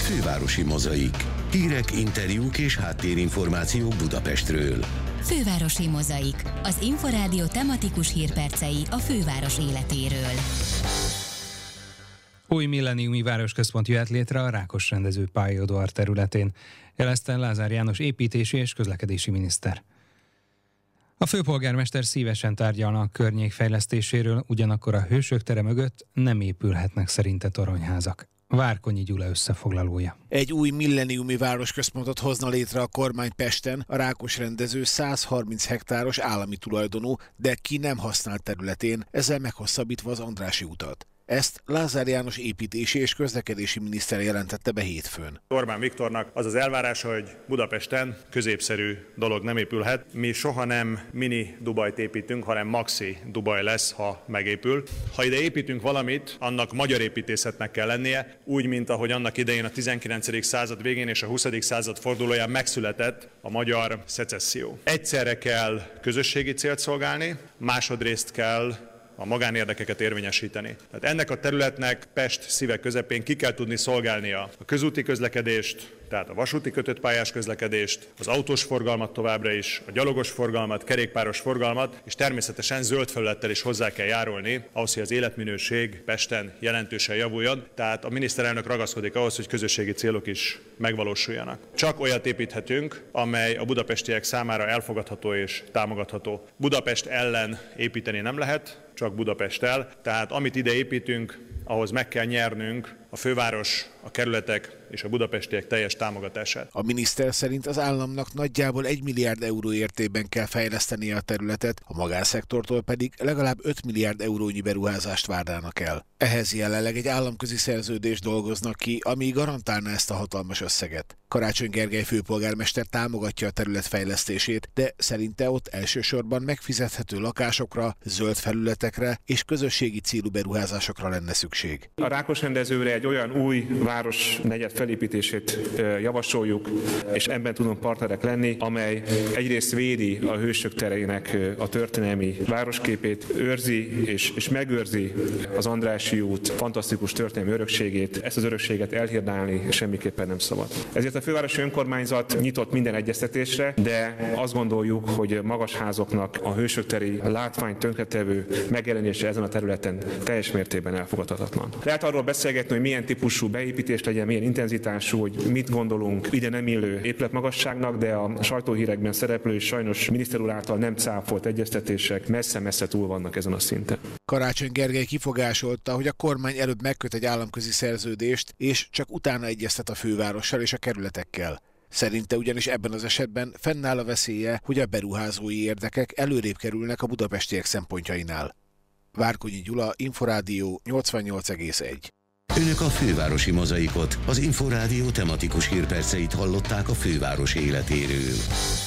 Fővárosi Mozaik. Hírek, interjúk és háttérinformációk Budapestről. Fővárosi Mozaik. Az Inforádió tematikus hírpercei a főváros életéről. Új milleniumi városközpont jöhet létre a Rákos rendező pályaudvar területén, jelezte Lázár János építési és közlekedési miniszter. A főpolgármester szívesen tárgyalna a környék fejlesztéséről, ugyanakkor a Hősök tere mögött nem épülhetnek szerinte toronyházak. Várkonyi Gyula összefoglalója. Egy új milleniumi városközpontot hozna létre a kormány Pesten, a Rákos rendező 130 hektáros állami tulajdonú, de ki nem használt területén, ezzel meghosszabbítva az Andrássy utat. Ezt Lázár János építési és közlekedési miniszter jelentette be hétfőn. Orbán Viktornak az az elvárása, hogy Budapesten középszerű dolog nem épülhet. Mi soha nem mini Dubajt építünk, hanem maxi Dubaj lesz, ha megépül. Ha ide építünk valamit, annak magyar építészetnek kell lennie, úgy, mint ahogy annak idején a 19. század végén és a 20. század fordulóján megszületett a magyar szecesszió. Egyszerre kell közösségi célt szolgálni, másodrészt kell a magánérdekeket érvényesíteni. Tehát ennek a területnek Pest szíve közepén ki kell tudni szolgálnia a közúti közlekedést, tehát a vasúti kötött pályás közlekedést, az autós forgalmat továbbra is, a gyalogos forgalmat, kerékpáros forgalmat, és természetesen zöld felülettel is hozzá kell járulni, ahhoz, hogy az életminőség Pesten jelentősen javuljon. Tehát a miniszterelnök ragaszkodik ahhoz, hogy közösségi célok is megvalósuljanak. Csak olyat építhetünk, amely a budapestiek számára elfogadható és támogatható. Budapest ellen építeni nem lehet, csak Budapesttel. Tehát amit ide építünk, ahhoz meg kell nyernünk a főváros, a kerületek és a budapestiek teljes támogatását. A miniszter szerint az államnak nagyjából 1 milliárd euró értékben kell fejlesztenie a területet, a magánszektortól pedig legalább 5 milliárd eurónyi beruházást várnának el. Ehhez jelenleg egy államközi szerződést dolgoznak ki, ami garantálna ezt a hatalmas összeget. Karácsony Gergely főpolgármester támogatja a terület fejlesztését, de szerinte ott elsősorban megfizethető lakásokra, zöld felületekre és közösségi célú beruházásokra lenne szükség. A Rákos rendezőre egy olyan új városnegyed felépítését javasoljuk, és ebben tudunk partnerek lenni, amely egyrészt védi a Hősök terének a történelmi városképét, őrzi és megőrzi az Andrássy út fantasztikus történelmi örökségét. Ezt az örökséget elhirdálni semmiképpen nem szabad. Ezért a fővárosi önkormányzat nyitott minden egyeztetésre, de azt gondoljuk, hogy magas házoknak a Hősök teri látvány tönkretevő megjelenése ezen a területen teljes mértékben elfogadhatatlan. Lehet arról beszélgetni, hogy milyen típusú beépítés legyen, milyen intenzitású, hogy mit gondolunk ide nem illő épületmagasságnak, de a sajtóhírekben szereplő és sajnos miniszter úr által nem cáfolt egyeztetések messze-messze túl vannak ezen a szinten. Karácsony Gergely kifogásolta, hogy a kormány előbb megköt egy államközi szerződést, és csak utána egyeztet a fővárossal és a kerületekkel. Szerinte ugyanis ebben az esetben fennáll a veszélye, hogy a beruházói érdekek előrébb kerülnek a budapestiek szempontjainál. Várkonyi Gyula, Inforádió 88,1. Önök a Fővárosi Mozaikot, az Inforádió tematikus hírperceit hallották a főváros életéről.